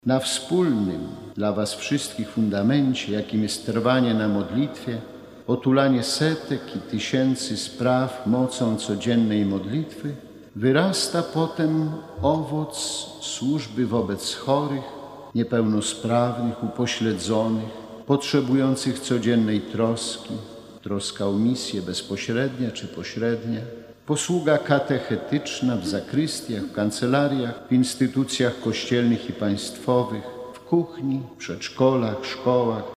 Na wspólnym dla was wszystkich fundamencie, jakim jest trwanie na modlitwie, otulanie setek i tysięcy spraw mocą codziennej modlitwy, wyrasta potem owoc służby wobec chorych, niepełnosprawnych, upośledzonych, potrzebujących codziennej troski, troska o misję bezpośrednia czy pośrednia, posługa katechetyczna w zakrystiach, w kancelariach, w instytucjach kościelnych i państwowych, w kuchni, w przedszkolach, szkołach,